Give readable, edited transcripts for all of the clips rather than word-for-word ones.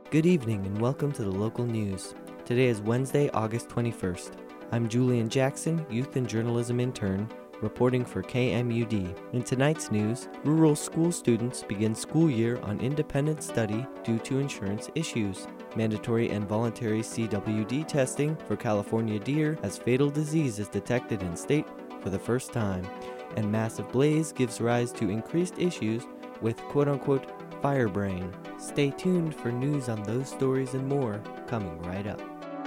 Good evening and welcome to the local news. Today is Wednesday, August 21st. I'm Julian Jackson, Youth and Journalism Intern, reporting for KMUD. In tonight's news, rural school students begin school year on independent study due to insurance issues. Mandatory and voluntary CWD testing for California deer as fatal disease is detected in state for the first time. And massive blaze gives rise to increased issues with quote-unquote fire brain. Stay tuned for news on those stories and more coming right up.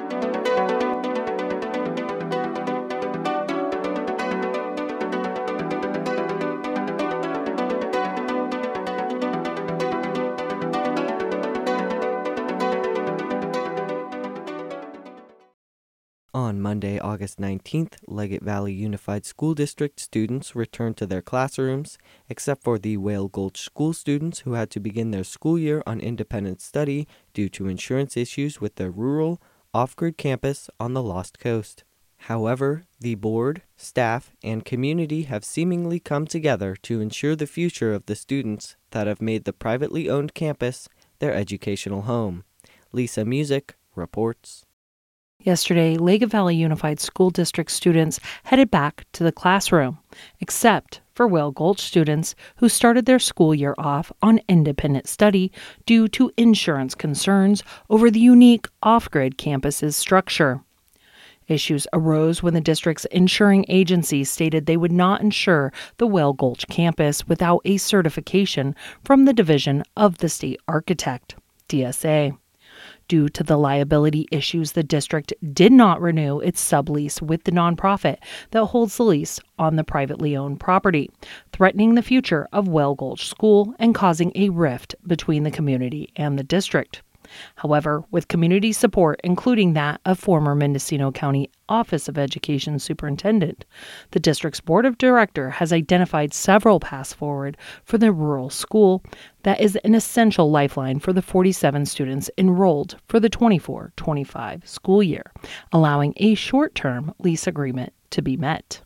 On Monday, August 19th, Leggett Valley Unified School District students returned to their classrooms, except for the Whale Gulch school students who had to begin their school year on independent study due to insurance issues with their rural, off-grid campus on the Lost Coast. However, the board, staff, and community have seemingly come together to ensure the future of the students that have made the privately owned campus their educational home. Lisa Music reports. Yesterday, Leggett Valley Unified School District students headed back to the classroom, except for Whale Gulch students who started their school year off on independent study due to insurance concerns over the unique off-grid campus's structure. Issues arose when the district's insuring agency stated they would not insure the Whale Gulch campus without a certification from the Division of the State Architect, DSA. Due to the liability issues, the district did not renew its sublease with the nonprofit that holds the lease on the privately owned property, threatening the future of Whale Gulch School and causing a rift between the community and the district. However, with community support, including that of former Mendocino County Office of Education Superintendent, the district's board of directors has identified several paths forward for the rural school that is an essential lifeline for the 47 students enrolled for the 24-25 school year, allowing a short-term lease agreement to be met.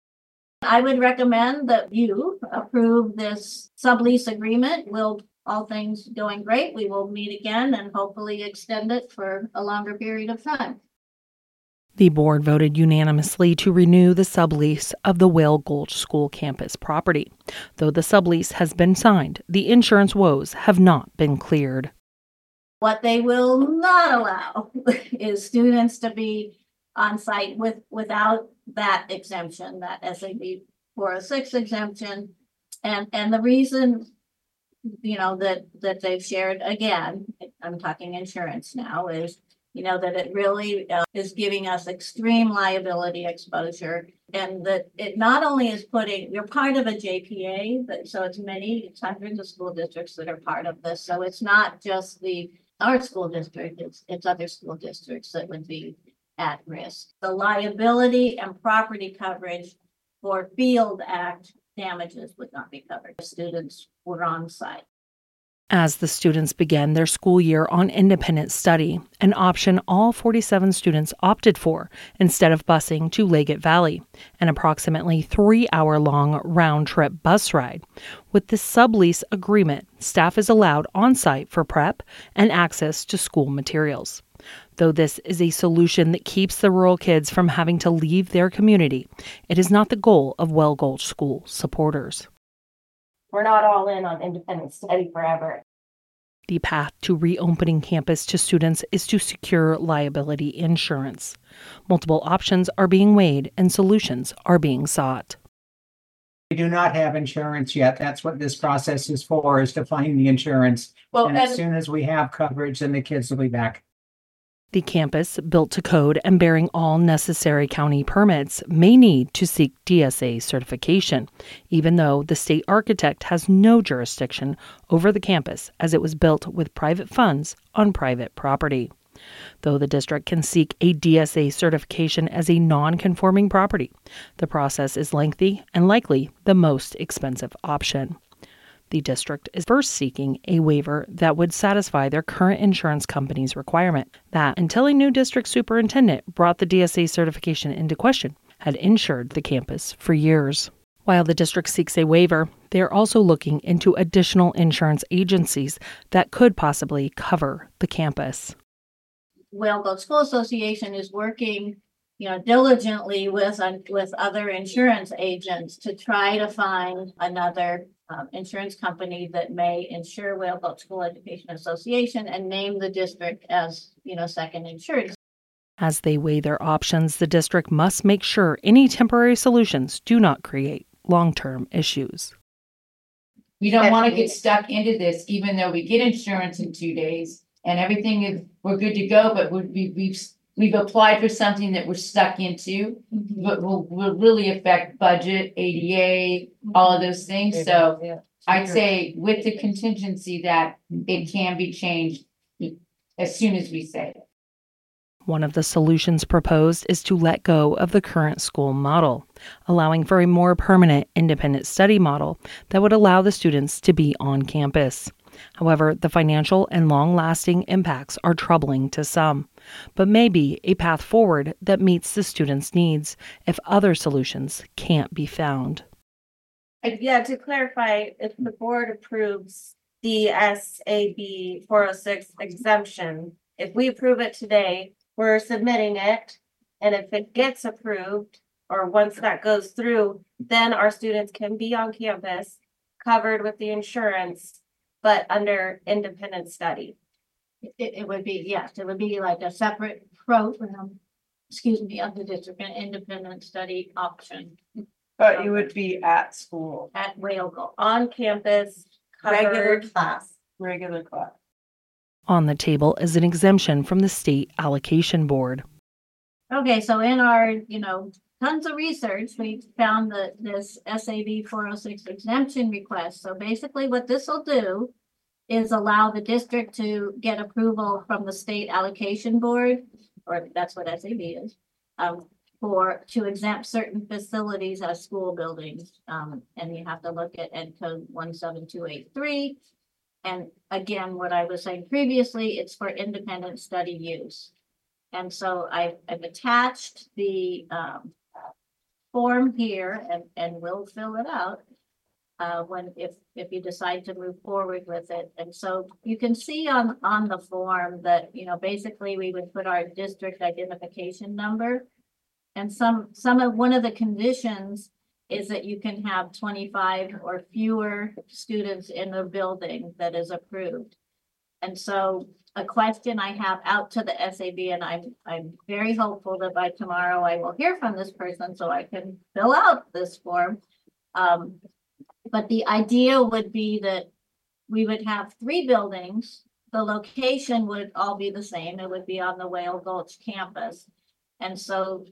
I would recommend that you approve this sublease agreement. All things going great, we will meet again and hopefully extend it for a longer period of time. The board voted unanimously to renew the sublease of the Whale Gulch School campus property. Though the sublease has been signed, the insurance woes have not been cleared. What they will not allow is students to be on site without that exemption, that SAB 406 exemption. And the reason that they've shared, again, I'm talking insurance now, is that it really is giving us extreme liability exposure, and that it not only is you're part of a JPA, but so it's hundreds of school districts that are part of this. So it's not just our school district, it's other school districts that would be at risk. The liability and property coverage for Field Act damages would not be covered if students were on site. As the students began their school year on independent study, an option all 47 students opted for instead of busing to Leggett Valley, an approximately 3-hour-long round-trip bus ride. With this sublease agreement, staff is allowed on-site for prep and access to school materials. Though this is a solution that keeps the rural kids from having to leave their community, it is not the goal of Whale Gulch School supporters. We're not all in on independent study forever. The path to reopening campus to students is to secure liability insurance. Multiple options are being weighed and solutions are being sought. We do not have insurance yet. That's what this process is for, is to find the insurance. And as soon as we have coverage, then the kids will be back. The campus, built to code and bearing all necessary county permits, may need to seek DSA certification, even though the state architect has no jurisdiction over the campus as it was built with private funds on private property. Though the district can seek a DSA certification as a non-conforming property, the process is lengthy and likely the most expensive option. The district is first seeking a waiver that would satisfy their current insurance company's requirement that, until a new district superintendent brought the DSA certification into question, had insured the campus for years. While the district seeks a waiver, They are also looking into additional insurance agencies that could possibly cover the campus. Whale Gulch School Association is working, diligently with other insurance agents to try to find another insurance company that may insure Whale Gulch School Education Association and name the district as, second insured. As they weigh their options, the district must make sure any temporary solutions do not create long-term issues. We don't want to get stuck into this, even though we get insurance in 2 days and we're good to go, but we've applied for something that we're stuck into, but will really affect budget, ADA, all of those things. So I'd say with the contingency that it can be changed as soon as we say it. One of the solutions proposed is to let go of the current school model, allowing for a more permanent independent study model that would allow the students to be on campus. However, the financial and long-lasting impacts are troubling to some, but may be a path forward that meets the students' needs if other solutions can't be found. Yeah, to clarify, if the board approves the SAB 406 exemption, if we approve it today, we're submitting it, and if it gets approved, or once that goes through, then our students can be on campus, covered with the insurance, but under independent study. It would be, yes, it would be like a separate program, of the district, an independent study option. But you would be at school, At Whale Gulch. On campus, regular covered. class, regular class. On the table is an exemption from the state allocation board. Okay, so in our, tons of research, we found that this SAB 406 exemption request. So basically what this will do is allow the district to get approval from the state allocation board, or that's what SAB is, to exempt certain facilities as school buildings. And you have to look at Ed Code 17283. And again, what I was saying previously, it's for independent study use. And so I've attached the form here and we'll fill it out if you decide to move forward with it. And so you can see on the form that, basically we would put our district identification number. And one of the conditions is that you can have 25 or fewer students in the building that is approved. And so a question I have out to the SAB, and I'm very hopeful that by tomorrow I will hear from this person so I can fill out this form. But the idea would be that we would have 3 buildings. The location would all be the same. It would be on the Whale Gulch campus. And so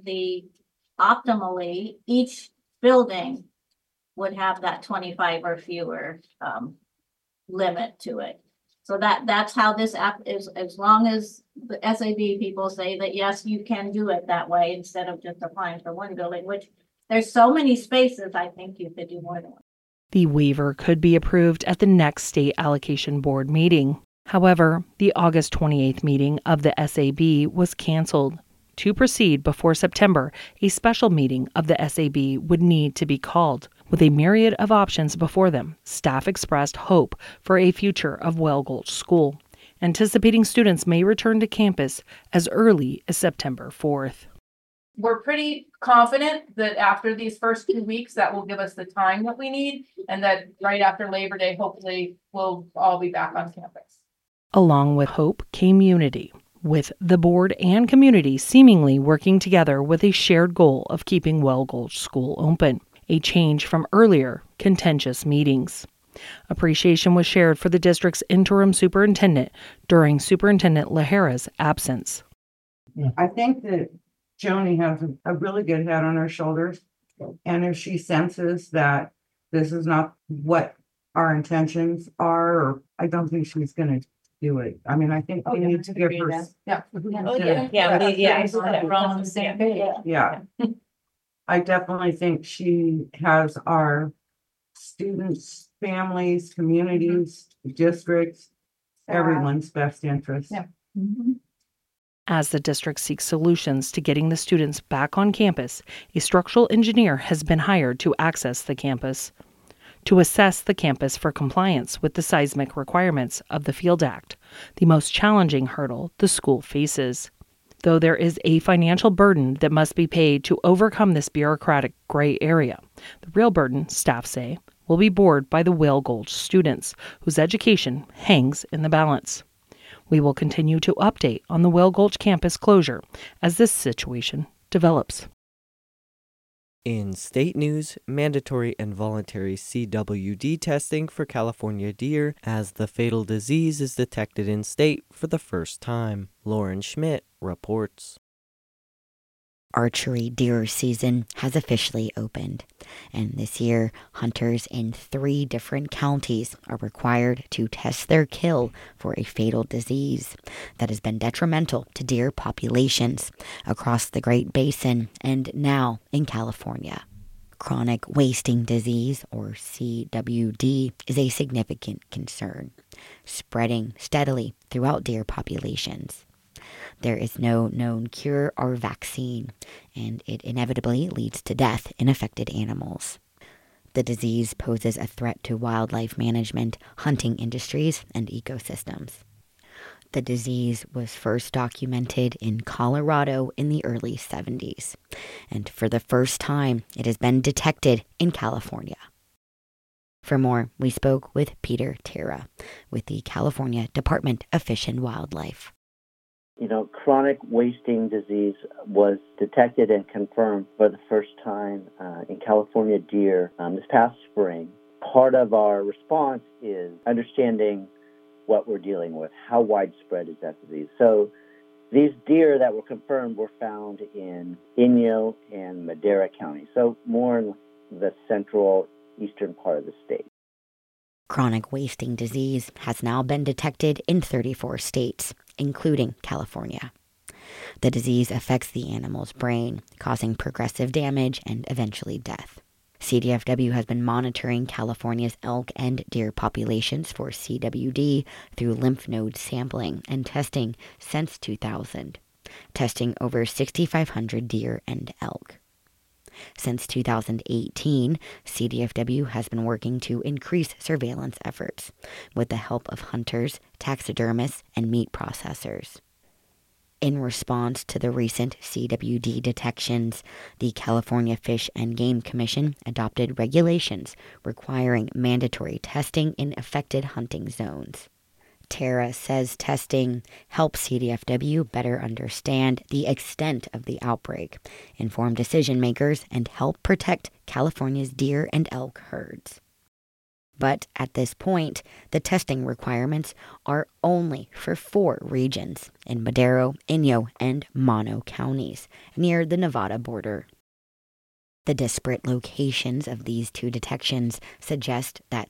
optimally, each building would have that 25 or fewer limit to it. So that's how this app is, as long as the SAB people say that, yes, you can do it that way instead of just applying for one building, which there's so many spaces, I think you could do more than one. The waiver could be approved at the next state allocation board meeting. However, the August 28th meeting of the SAB was canceled. To proceed before September, a special meeting of the SAB would need to be called. With a myriad of options before them, staff expressed hope for a future of Whale Gulch School, anticipating students may return to campus as early as September 4th. We're pretty confident that after these first 2 weeks, that will give us the time that we need, and that right after Labor Day, hopefully we'll all be back on campus. Along with hope came unity, with the board and community seemingly working together with a shared goal of keeping Whale Gulch School open, a change from earlier contentious meetings. Appreciation was shared for the district's interim superintendent during Superintendent Lahara's absence. I think that Joni has a really good head on her shoulders. And if she senses that this is not what our intentions are, or I don't think she's going to do it. I mean, I think we need to give her. We're all on the same page. Yeah. I definitely think she has our students, families, communities, districts, everyone's best interest. Yeah. As the district seeks solutions to getting the students back on campus, a structural engineer has been hired to access the campus. to assess the campus for compliance with the seismic requirements of the Field Act, the most challenging hurdle the school faces. Though there is a financial burden that must be paid to overcome this bureaucratic gray area, the real burden, staff say, will be borne by the Whale Gulch students, whose education hangs in the balance. We will continue to update on the Whale Gulch campus closure as this situation develops. In state news, mandatory and voluntary CWD testing for California deer as the fatal disease is detected in state for the first time. Lauren Schmidt reports. Archery deer season has officially opened, and this year, hunters in 3 different counties are required to test their kill for a fatal disease that has been detrimental to deer populations across the Great Basin and now in California. Chronic wasting disease, or CWD, is a significant concern, spreading steadily throughout deer populations. There is no known cure or vaccine, and it inevitably leads to death in affected animals. The disease poses a threat to wildlife management, hunting industries, and ecosystems. The disease was first documented in Colorado in the early 70s, and for the first time, it has been detected in California. For more, we spoke with Peter Terra with the California Department of Fish and Wildlife. Chronic wasting disease was detected and confirmed for the first time in California deer this past spring. Part of our response is understanding what we're dealing with. How widespread is that disease? So these deer that were confirmed were found in Inyo and Madera County, so more in the central eastern part of the state. Chronic wasting disease has now been detected in 34 states, including California. The disease affects the animal's brain, causing progressive damage and eventually death. CDFW has been monitoring California's elk and deer populations for CWD through lymph node sampling and testing since 2000, testing over 6,500 deer and elk. Since 2018, CDFW has been working to increase surveillance efforts with the help of hunters, taxidermists, and meat processors. In response to the recent CWD detections, the California Fish and Game Commission adopted regulations requiring mandatory testing in affected hunting zones. Terra says testing helps CDFW better understand the extent of the outbreak, inform decision makers, and help protect California's deer and elk herds. But at this point, the testing requirements are only for 4 regions in Madero, Inyo, and Mono counties near the Nevada border. The disparate locations of these 2 detections suggest that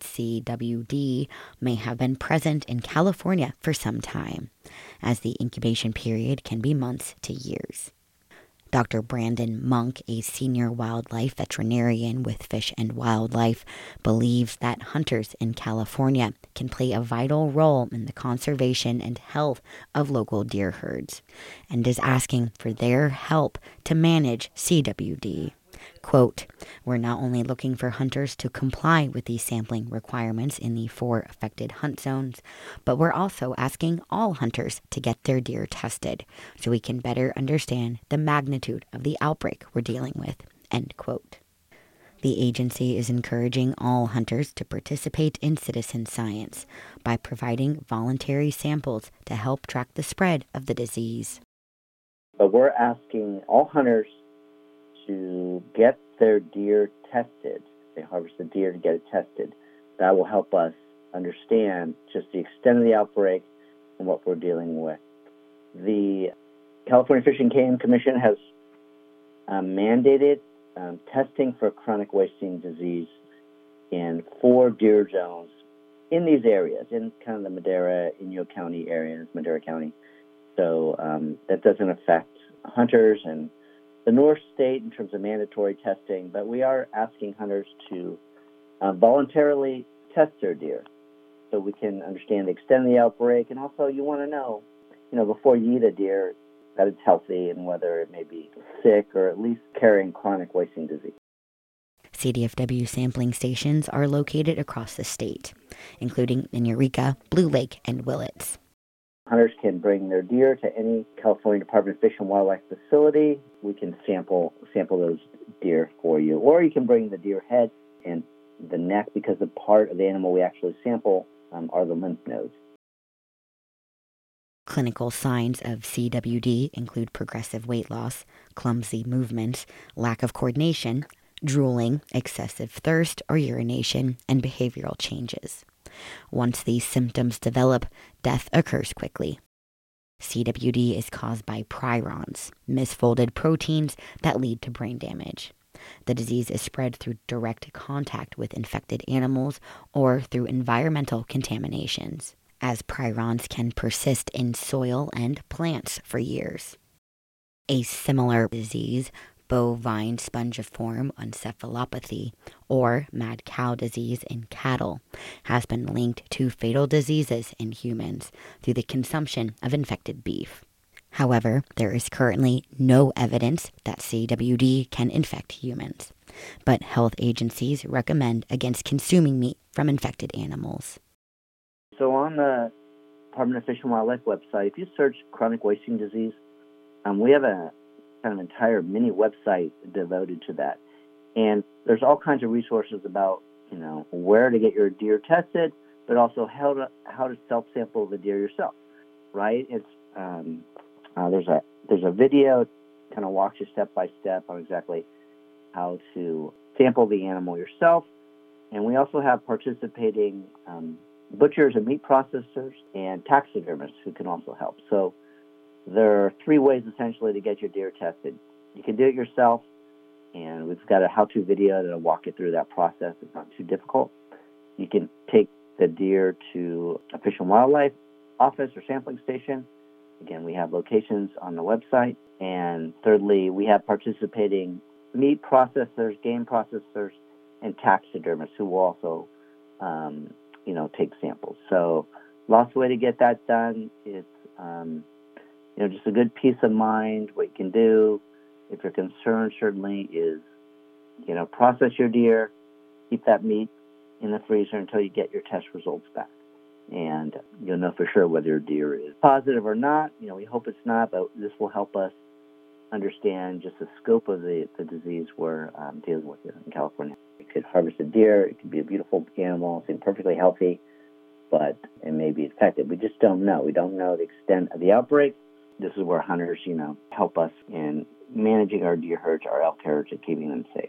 CWD may have been present in California for some time, as the incubation period can be months to years. Dr. Brandon Monk, a senior wildlife veterinarian with Fish and Wildlife, believes that hunters in California can play a vital role in the conservation and health of local deer herds, and is asking for their help to manage CWD. Quote, "We're not only looking for hunters to comply with these sampling requirements in the 4 affected hunt zones, but we're also asking all hunters to get their deer tested so we can better understand the magnitude of the outbreak we're dealing with." End quote. The agency is encouraging all hunters to participate in citizen science by providing voluntary samples to help track the spread of the disease. But we're asking all hunters to get their deer tested. They harvest the deer to get it tested. That will help us understand just the extent of the outbreak and what we're dealing with. The California Fish and Game Commission has mandated testing for chronic wasting disease in 4 deer zones in these areas, in kind of the Madera, Inyo County areas, Madera County. So that doesn't affect hunters and the North State in terms of mandatory testing, but we are asking hunters to voluntarily test their deer so we can understand the extent of the outbreak. And also you want to know, before you eat a deer, that it's healthy and whether it may be sick or at least carrying chronic wasting disease. CDFW sampling stations are located across the state, including in Eureka, Blue Lake, and Willits. Hunters can bring their deer to any California Department of Fish and Wildlife facility. We can sample those deer for you. Or you can bring the deer head and the neck, because the part of the animal we actually sample are the lymph nodes. Clinical signs of CWD include progressive weight loss, clumsy movements, lack of coordination, drooling, excessive thirst or urination, and behavioral changes. Once these symptoms develop, death occurs quickly. CWD is caused by prions, misfolded proteins that lead to brain damage. The disease is spread through direct contact with infected animals or through environmental contaminations, as prions can persist in soil and plants for years. A similar disease, bovine spongiform encephalopathy, or mad cow disease in cattle, has been linked to fatal diseases in humans through the consumption of infected beef. However, there is currently no evidence that CWD can infect humans, but health agencies recommend against consuming meat from infected animals. So on the Department of Fish and Wildlife website, if you search chronic wasting disease, we have a kind of entire mini website devoted to that. And there's all kinds of resources about, where to get your deer tested, but also how to self-sample the deer yourself, right? It's there's a video kind of walks you step by step on exactly how to sample the animal yourself. And we also have participating butchers and meat processors and taxidermists who can also help. So there are 3 ways essentially to get your deer tested. You can do it yourself, and we've got a how-to video that'll walk you through that process. It's not too difficult. You can take the deer to a Fish and Wildlife office or sampling station. Again, we have locations on the website. And thirdly, we have participating meat processors, game processors, and taxidermists who will also, take samples. So lots of way to get that done. It's, just a good peace of mind. What you can do, if you're concerned, certainly is, process your deer, keep that meat in the freezer until you get your test results back. And you'll know for sure whether your deer is positive or not. We hope it's not, but this will help us understand just the scope of the disease we're dealing with here in California. You could harvest a deer. It could be a beautiful animal, seem perfectly healthy, but it may be infected. We just don't know. We don't know the extent of the outbreak. This is where hunters, help us in managing our deer herds, our elk herds, and keeping them safe.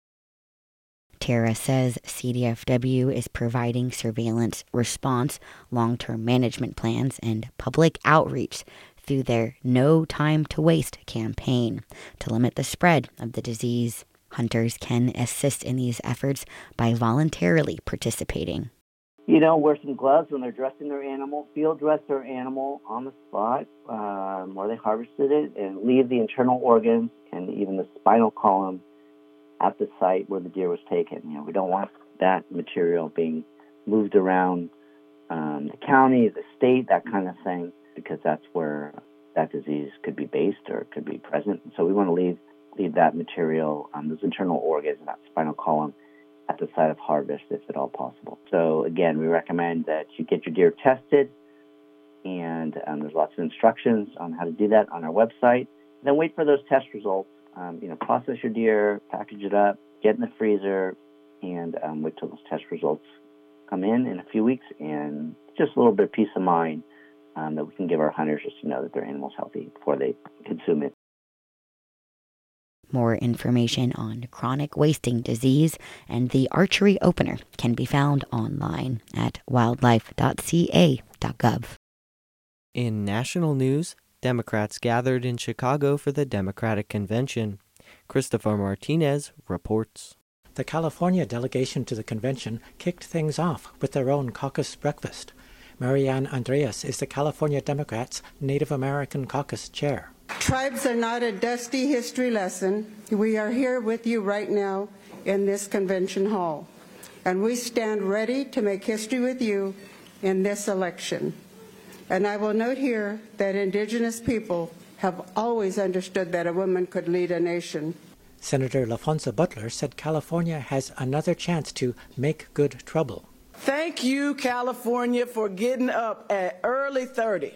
Tara says CDFW is providing surveillance, response, long-term management plans, and public outreach through their No Time to Waste campaign to limit the spread of the disease. Hunters can assist in these efforts by voluntarily participating. Wear some gloves when they're dressing their animal, field dress their animal on the spot where they harvested it, and leave the internal organs and even the spinal column at the site where the deer was taken. We don't want that material being moved around the county, the state, that kind of thing, because that's where that disease could be based or could be present. So we want to leave that material, those internal organs, and that spinal column at the site of harvest, if at all possible. So again, we recommend that you get your deer tested, and there's lots of instructions on how to do that on our website. Then wait for those test results. Process your deer, package it up, get in the freezer, and wait till those test results come in a few weeks, and just a little bit of peace of mind that we can give our hunters just to know that their animal's healthy before they consume it. More information on chronic wasting disease and the archery opener can be found online at wildlife.ca.gov. In national news, Democrats gathered in Chicago for the Democratic Convention. Christopher Martinez reports. The California delegation to the convention kicked things off with their own caucus breakfast. Marianne Andreas is the California Democrats' Native American Caucus chair. Tribes are not a dusty history lesson. We are here with you right now in this convention hall, and we stand ready to make history with you in this election. And I will note here that Indigenous people have always understood that a woman could lead a nation. Senator LaFonza Butler said California has another chance to make good trouble. Thank you, California, for getting up at early 30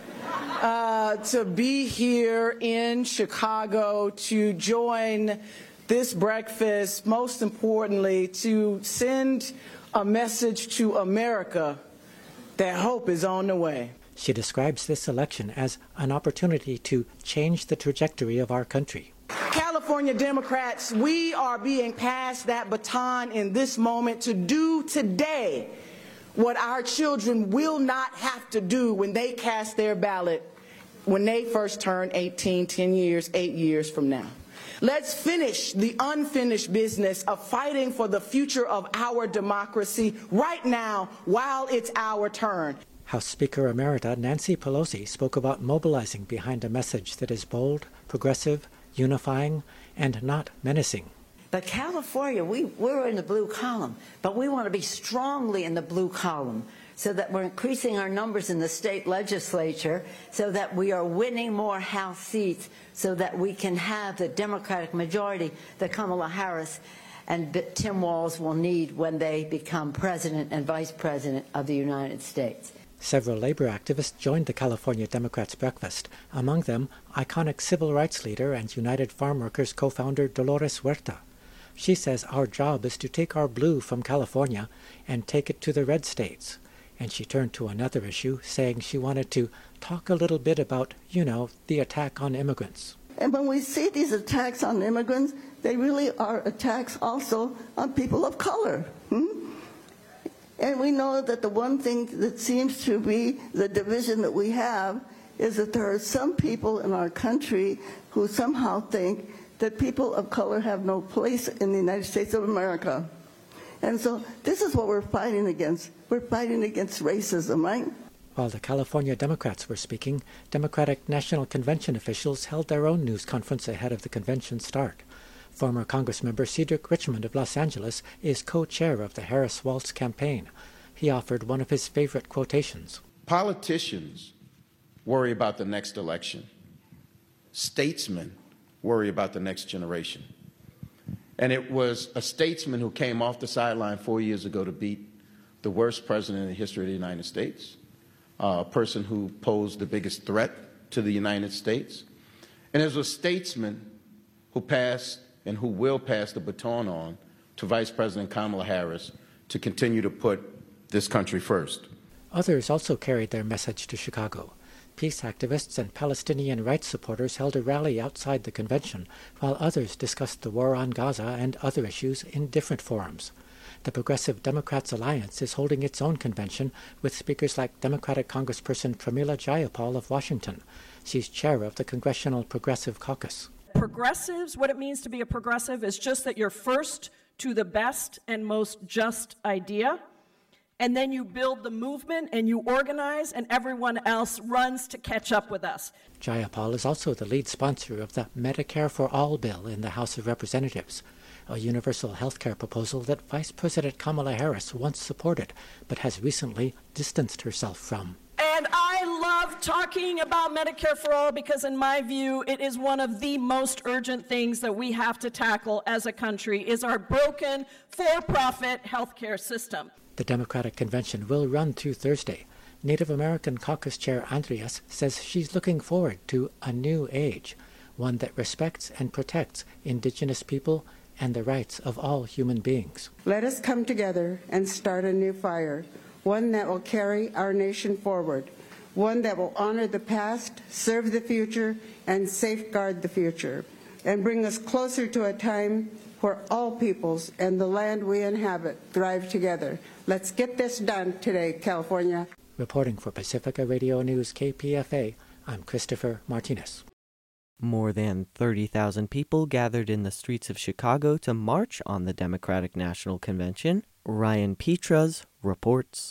to be here in Chicago to join this breakfast, most importantly, to send a message to America that hope is on the way. She describes this election as an opportunity to change the trajectory of our country. California Democrats, we are being passed that baton in this moment to do today what our children will not have to do when they cast their ballot when they first turn 18, 10 years, 8 years from now. Let's finish the unfinished business of fighting for the future of our democracy right now while it's our turn. House Speaker Emerita Nancy Pelosi spoke about mobilizing behind a message that is bold, progressive, unifying, and not menacing. But California, we're in the blue column, but we want to be strongly in the blue column so that we're increasing our numbers in the state legislature, so that we are winning more House seats, so that we can have the Democratic majority that Kamala Harris and Tim Walz will need when they become president and vice president of the United States. Several labor activists joined the California Democrats' breakfast, among them iconic civil rights leader and United Farm Workers co-founder Dolores Huerta. She says our job is to take our blue from California and take it to the red states. And she turned to another issue, saying she wanted to talk a little bit about, the attack on immigrants. And when we see these attacks on immigrants, they really are attacks also on people of color. And we know that the one thing that seems to be the division that we have is that there are some people in our country who somehow think that people of color have no place in the United States of America. And so this is what we're fighting against. We're fighting against racism, right? While the California Democrats were speaking, Democratic National Convention officials held their own news conference ahead of the convention start. Former Congressmember Cedric Richmond of Los Angeles is co-chair of the Harris-Walz campaign. He offered one of his favorite quotations. Politicians worry about the next election. Statesmen worry about the next generation. And it was a statesman who came off the sideline 4 years ago to beat the worst president in the history of the United States, a person who posed the biggest threat to the United States. And there's a statesman who passed and who will pass the baton on to Vice President Kamala Harris to continue to put this country first. Others also carried their message to Chicago. Peace activists and Palestinian rights supporters held a rally outside the convention, while others discussed the war on Gaza and other issues in different forums. The Progressive Democrats Alliance is holding its own convention with speakers like Democratic Congressperson Pramila Jayapal of Washington. She's chair of the Congressional Progressive Caucus. Progressives, what it means to be a progressive is just that you're first to the best and most just idea, and then you build the movement and you organize, and everyone else runs to catch up with us. Jayapal is also the lead sponsor of the Medicare for All bill in the House of Representatives, a universal health care proposal that Vice President Kamala Harris once supported, but has recently distanced herself from. And I love talking about Medicare for All because, in my view, it is one of the most urgent things that we have to tackle as a country, is our broken, for-profit healthcare system. The Democratic Convention will run through Thursday. Native American Caucus Chair Andreas says she's looking forward to a new age, one that respects and protects Indigenous people and the rights of all human beings. Let us come together and start a new fire, one that will carry our nation forward, one that will honor the past, serve the future, and safeguard the future, and bring us closer to a time where all peoples and the land we inhabit thrive together. Let's get this done today, California. Reporting for Pacifica Radio News KPFA, I'm Christopher Martinez. More than 30,000 people gathered in the streets of Chicago to march on the Democratic National Convention. Ryan Petras reports.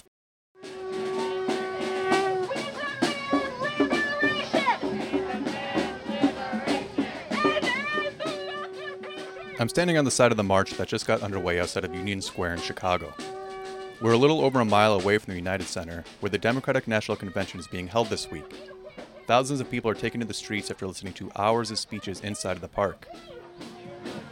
I'm standing on the side of the march that just got underway outside of Union Square in Chicago. We're a little over a mile away from the United Center, where the Democratic National Convention is being held this week. Thousands of people are taking to the streets after listening to hours of speeches inside of the park.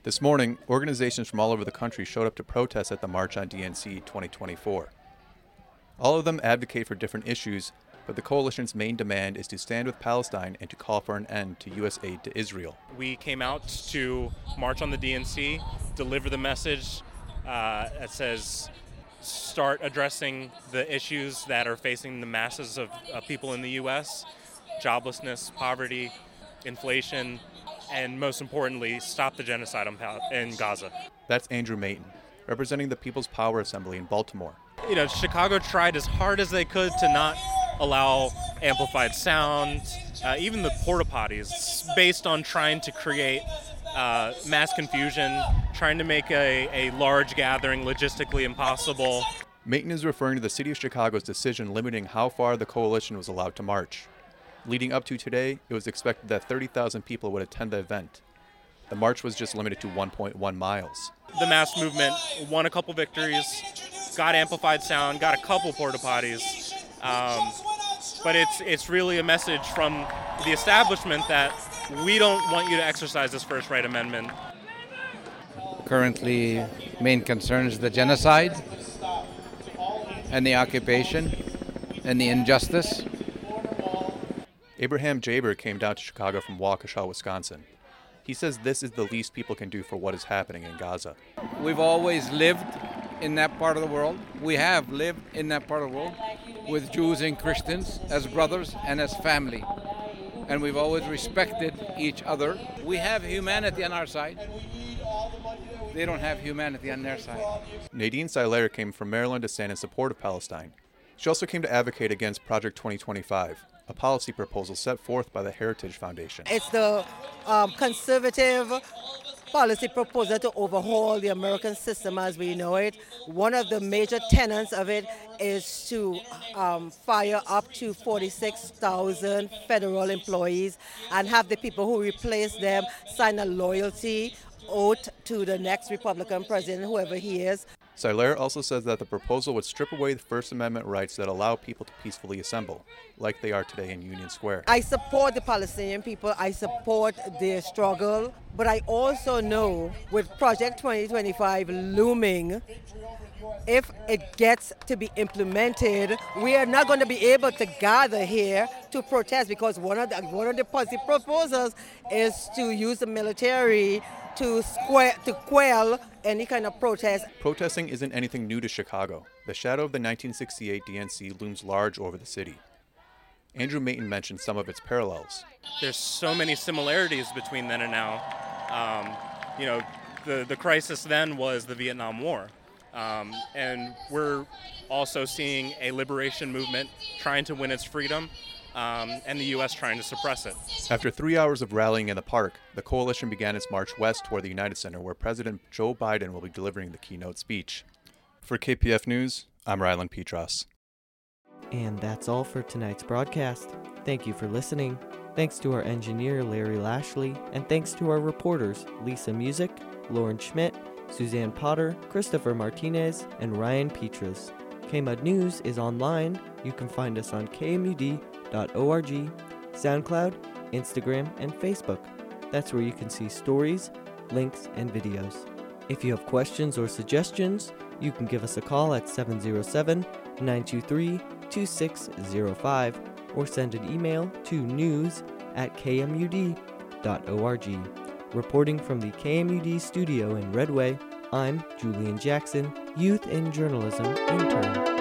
This morning, organizations from all over the country showed up to protest at the March on DNC 2024. All of them advocate for different issues, but the coalition's main demand is to stand with Palestine and to call for an end to U.S. aid to Israel. We came out to march on the DNC, deliver the message that says start addressing the issues that are facing the masses of people in the U.S., joblessness, poverty, inflation, and most importantly, stop the genocide in Gaza. That's Andrew Mayton, representing the People's Power Assembly in Baltimore. You know, Chicago tried as hard as they could to not allow amplified sound, even the porta potties, based on trying to create mass confusion, trying to make a large gathering logistically impossible. Mayton is referring to the city of Chicago's decision limiting how far the coalition was allowed to march. Leading up to today, it was expected that 30,000 people would attend the event. The march was just limited to 1.1 miles. The mass movement won a couple victories, got amplified sound, got a couple porta potties, but it's really a message from the establishment that we don't want you to exercise this First Right Amendment. Currently, main concern is the genocide and the occupation and the injustice. Abraham Jaber came down to Chicago from Waukesha, Wisconsin. He says this is the least people can do for what is happening in Gaza. We've always lived in that part of the world. We have lived in that part of the world with Jews and Christians as brothers and as family. And we've always respected each other. We have humanity on our side. They don't have humanity on their side. Nadine Silaire came from Maryland to stand in support of Palestine. She also came to advocate against Project 2025, a policy proposal set forth by the Heritage Foundation. It's the conservative policy proposal to overhaul the American system as we know it. One of the major tenets of it is to fire up to 46,000 federal employees and have the people who replace them sign a loyalty oath to the next Republican president, whoever he is. Silaire also says that the proposal would strip away the First Amendment rights that allow people to peacefully assemble, like they are today in Union Square. I support the Palestinian people, I support their struggle, but I also know with Project 2025 looming, if it gets to be implemented, we are not going to be able to gather here to protest, because one of the policy proposals is to use the military to quell any kind of protest. Protesting isn't anything new to Chicago. The shadow of the 1968 DNC looms large over the city. Andrew Mayton mentioned some of its parallels. There's so many similarities between then and now. The crisis then was the Vietnam War. And we're also seeing a liberation movement trying to win its freedom, and the U.S. trying to suppress it. After 3 hours of rallying in the park, the coalition began its march west toward the United Center, where President Joe Biden will be delivering the keynote speech. For KPF News, I'm Rylan Petros. And that's all for tonight's broadcast. Thank you for listening. Thanks to our engineer, Larry Lashley, and thanks to our reporters, Lisa Music, Lauren Schmidt, Suzanne Potter, Christopher Martinez, and Ryan Petras. KMUD News is online. You can find us on kmud.org, SoundCloud, Instagram, and Facebook. That's where you can see stories, links, and videos. If you have questions or suggestions, you can give us a call at 707-923-2605 or send an email to news@kmud.org. Reporting from the KMUD studio in Redway, I'm Julian Jackson, Youth in Journalism intern.